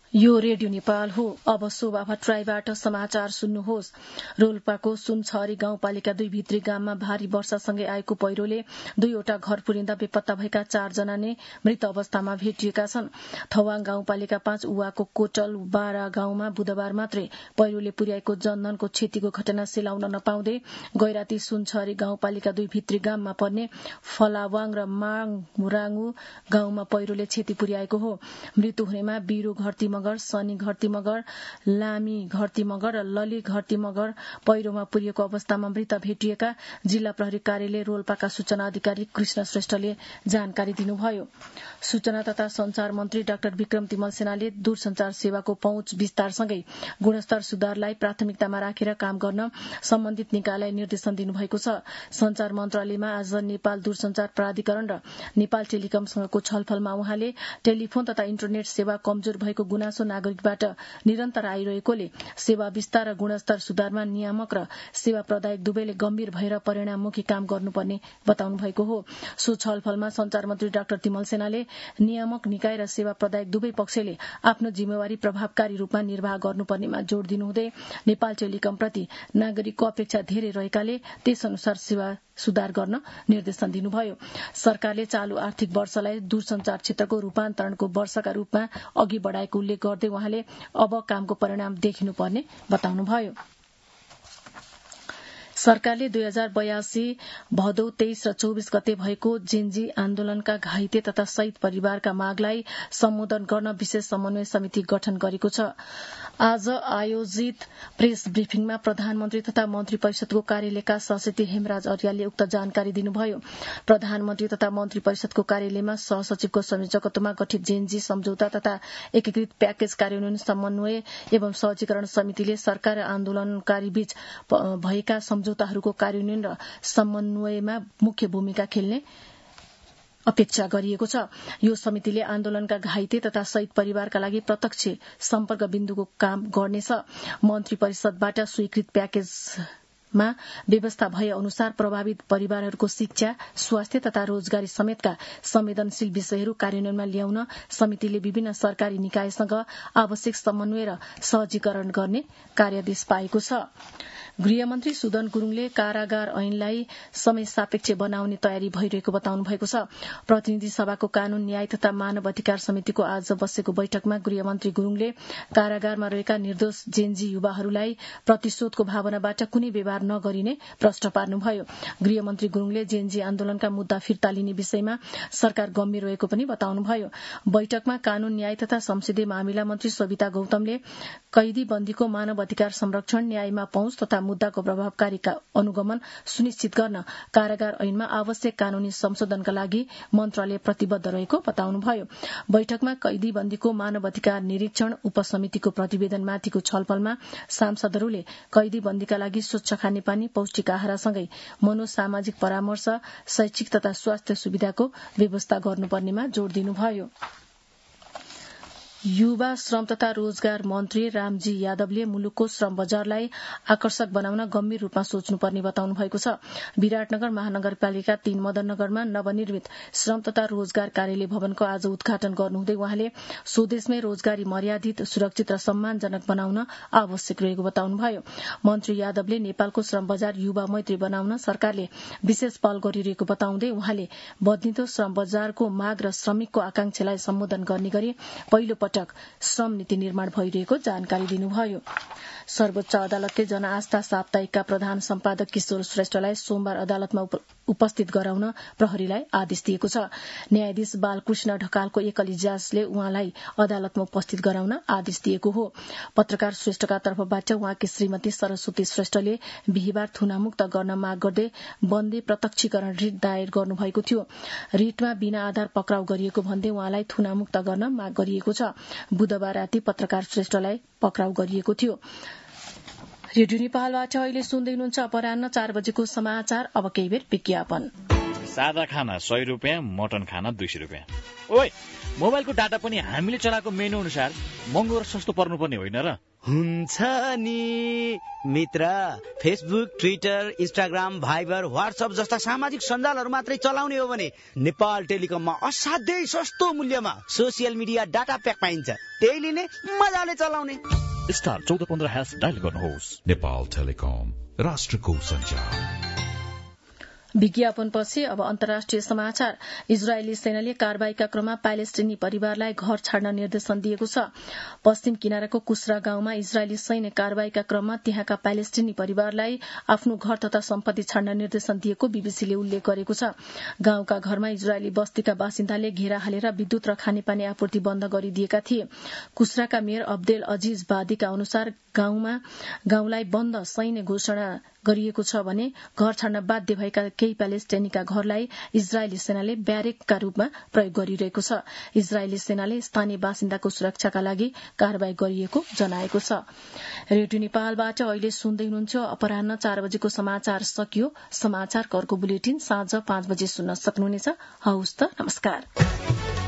यो रेडियो नेपाल हो। अब शोभा भट्टराईबाट समाचार सुन्नुहोस्। रोल्पाको सुनछहरी गाउँपालिका 2 भित्री गाममा भारी वर्षासँगै आएको पहिरोले 2वटा घर पुरिँदा बेपत्ता भएका 4 जना नै मृत अवस्थामा भेटिएका छन्। थवाङ गाउँपालिका 5 उवाको कोटल बारा गाउँमा बुधबार मात्रै पहिरोले पुर्याएको जनधनको क्षतिको घटना सेलाउन नपाउँदै गैराती सुनछहरी गाउँपालिका 2 भित्री गाममा पर्ने फलावाङ र माङराङु गाउँमा पहिरोले क्षति पुर्याएको हो। मृत्यु हुनेमा बिरु घरती मगर, शनि घरती मगर, लामी घरती मगर र लली घरती मगर पहिरोमा पुरिएको अवस्थामा मृत भेटिएका जिल्ला प्रहरी कार्यालय रोल्पाका सूचना अधिकारी कृष्ण श्रेष्ठले जानकारी दिनुभयो। सूचना तथा संचार मन्त्री डाक्टर विक्रम तिमल सेनाले दूरसञ्चार सेवाको पहुँच विस्तारसँगै गुणस्तर सुधारलाई प्राथमिकतामा राखेर काम गर्न सम्बन्धित निकायलाई निर्देशन दिनुभएको छ। संचार मन्त्रालयमा आज नेपाल दूरसञ्चार प्राधिकरण र नेपाल टेलिकमसँगको छलफलमा उहाँले टेलिफोन तथा इन्टरनेट सेवा कमजोर भएको गुनासो नागरिकबाट निरन्तर आइरहेकोले सेवा विस्तार र गुणस्तर सुधारमा नियामक र सेवा प्रदायक दुवैले गम्भीर भएर परिणाममुखी काम गर्नुपर्ने बताउनु भएको हो। सो छलफलमा संचार मन्त्री डाक्टर तिमल सेनाले नियामक निकाय र सेवा प्रदायक दुवै पक्षले आफ्नो जिम्मेवारी प्रभावकारी रूपमा निर्वाह गर्नुपर्नेमा जोड़ दिनुहुँदै नेपाल टेलिकमप्रति नागरिकको अपेक्षा धेरै रहेकाले त्यसअनुसार सेवा सुधार गर्न निर्देशन दिनुभयो। सरकारले चालू आर्थिक वर्षलाई दूरसञ्चार क्षेत्रको रूपान्तरणको वर्षका रूपमा अघि बढ़ाएको उल्लेख गर्दै उहाँले अब कामको परिणाम देखिनुपर्ने बताउनुभयो। सरकारले 2082 भदौ 23 र 24 गते भएको जेन्जी आन्दोलनका घाइते तथा शहीद परिवारका मागलाई सम्बोधन गर्न विशेष समन्वय समिति गठन गरेको छ। आज आयोजित प्रेस ब्रिफिङमा प्रधानमन्त्री तथा मन्त्री परिषदको कार्यालयका सहसचिव हेमराज अर्यालले उक्त जानकारी दिनुभयो। प्रधानमन्त्री तथा मन्त्री परिषदको कार्यालयमा सहसचिवको संयोजकत्वमा गठित जेन्जी सम्झौता तथा एकीकृत प्याकेज कार्यान्वयन समन्वय एवं सहजीकरण समितिले सरकार र आन्दोलनकारी बीच भएका सम्झौताहरूको कार्यान्वयन र समन्वयमा मुख्य भूमिका खेल्ने अपेक्षा गरिएको छ। यो समितिले आन्दोलनका घाइते तथा शहीद परिवारका लागि प्रत्यक्ष सम्पर्क बिन्दुको काम गर्नेछ। मन्त्री परिषदबाट स्वीकृत प्याकेजमा व्यवस्था भए अनुसार प्रभावित परिवारहरूको शिक्षा, स्वास्थ्य तथा रोजगारी समेतका संवेदनशील विषयहरू कार्यान्वयनमा ल्याउन समितिले विभिन्न सरकारी निकायसँग आवश्यक समन्वय र सहजीकरण गर्ने कार्यादेश पाएको छ। गृहमन्त्री सुदन गुरूङले कारागार ऐनलाई समय सापेक्ष बनाउने तयारी भइरहेको बताउनु भएको छ। प्रतिनिधि सभाको कानून न्याय तथा मानव अधिकार समितिको आज बसेको बैठकमा गृहमन्त्री गुरूङले कारागारमा रहेका निर्दोष जेन्जी युवाहरूलाई प्रतिशोधको भावनाबाट कुनै व्यवहार नगरिने प्रश्न पार्नुभयो। गृहमन्त्री गुरूङले जेन्जी आन्दोलनका मुद्दा फिर्ता लिने विषयमा सरकार गम्भीर रहेको पनि बताउनुभयो। बैठकमा कानून न्याय तथा संसदीय मामिला मन्त्री सोभिता गौतमले कैदी बन्दीको मानव अधिकार संरक्षण, न्यायमा पहुँच तथा मुद्दाको प्रभावकारी अनुगमन सुनिश्चित गर्न कारागार ऐनमा आवश्यक कानूनी संशोधनका लागि मन्त्रालय प्रतिबद्ध रहेको बताउनुभयो। बैठकमा कैदी बन्दीको मानव अधिकार निरीक्षण उपसमितिको प्रतिवेदनमाथिको छलफलमा सांसदहरूले कैदी बन्दीका लागि स्वच्छ खानेपानी, पौष्टिक आहारसँगै मनोसामाजिक परामर्श, शैक्षिक तथा स्वास्थ्य सुविधाको व्यवस्था गर्नुपर्नेमा जोड़ दिनुभयो। युवा श्रम तथा रोजगार मन्त्री रामजी यादवले मुलुकको श्रम बजारलाई आकर्षक बनाउन गम्भीर रूपमा सोच्नुपर्ने बताउनु भएको छ। विराटनगर महानगरपालिका 3 मदननगरमा नवनिर्मित श्रम तथा रोजगार कार्यालय भवनको आज उद्घाटन गर्नुहुँदै उहाँले स्वदेशमै रोजगारी मर्यादित, सुरक्षित र सम्मानजनक बनाउन आवश्यक रहेको बताउनुभयो। मन्त्री यादवले नेपालको श्रम बजार युवा मैत्री बनाउन सरकारले विशेष पहल गरिरहेको बताउँदै उहाँले बद्लिदो श्रम बजारको माग र श्रमिकको आकांक्षालाई सम्बोधन गर्ने गरी पहिलो पटक श्रम नीति निर्माण भइरहेको जानकारी दिनुभयो। सर्वोच्च अदालतले जनआस्था साप्ताहिकका प्रधान सम्पादक किशोर श्रेष्ठलाई सोमबार अदालतमा उपस्थित गराउन प्रहरीलाई आदेश दिएको छ। न्यायाधीश बालकृष्ण ढकालको एकल इजलासले उहाँलाई अदालतमा उपस्थित गराउन आदेश दिएको हो। पत्रकार श्रेष्ठका तर्फबाट उहाँकी श्रीमती सरस्वती श्रेष्ठले बिहीबार थुनामुक्त गर्न माग गर्दै बन्दी प्रत्यक्षीकरण रिट दायर गर्नुभएको थियो। रिटमा बिना आधार पक्राउ गरिएको भन्दै उहाँलाई थुनामुक्त गर्न माग गरिएको छ। बुधबार राति पत्रकार श्रेष्ठलाई पक्राउ गरिएको थियो। रेडियो नेपालबाट अहिले सुन्दै हुनुहुन्छ अपराह्न 4 बजेको समाचार। अब केही बेर विज्ञापन। सादा खाना 100 रुपियाँ, मटन खाना 200 रुपियाँ। ओइ, मोबाइलको डाटा पनि हामीले चलाएको मेनु अनुसार महँगो र सस्तो पर्नुपर्ने होइन र? हुन्छ नि मित्र। Facebook, Twitter, Instagram, Viber, WhatsApp जस्ता सामाजिक सञ्जालहरू मात्रै चलाउने हो भने नेपाल टेलिकममा असाध्यै सस्तो मूल्यमा सोसियल मिडिया डाटा प्याक पाइन्छ। त्यही लिने, मजाले चलाउने। स्टार 1415# डायल गर्नुहोस्। नेपाल टेलिकम, राष्ट्रको सञ्चार। विज्ञापनपछि अब अन्तर्राष्ट्रिय समाचार। इजरायली सेनाले कारबाहीका क्रममा प्यालेस्टिनी परिवारलाई घर छाड्न निर्देशन दिएको छ। पश्चिम किनाराको कुस्रा गाउँमा इजरायली सैन्य कारबाहीका क्रममा त्यहाँका प्यालेस्टिनी परिवारलाई आफ्नो घर तथा सम्पत्ति छाड्न निर्देशन दिएको बीबीसीले उल्लेख गरेको छ। गाउँका घरमा इजरायली बस्तीका बासिन्दाले घेरा हालेर विद्युत र खानेपानी आपूर्ति बन्द गरिदिएका थिए। कुस्राका मेयर अब्देल अजिज बादीका अनुसार गाउँलाई बन्द सैन्य घोषणा गरिएको छ भने घर छाड्न बाध्य भएका केही प्यालेस्टिनीका घरलाई इजरायली सेनाले ब्यारेकका रूपमा प्रयोग गरिरहेको छ। इजरायली सेनाले स्थानीय बासिन्दाको सुरक्षाका लागि कारबाही गरिएको जनाएको छ। रेडियो नेपालबाट अहिले सुन्दै हुनुहुन्छ अपराह्न 4 बजेको समाचार सकियो। समाचारको अर्को बुलेटिन साँझ 5 बजे सुन्न सक्नुहुनेछ। हवस् त, नमस्कार।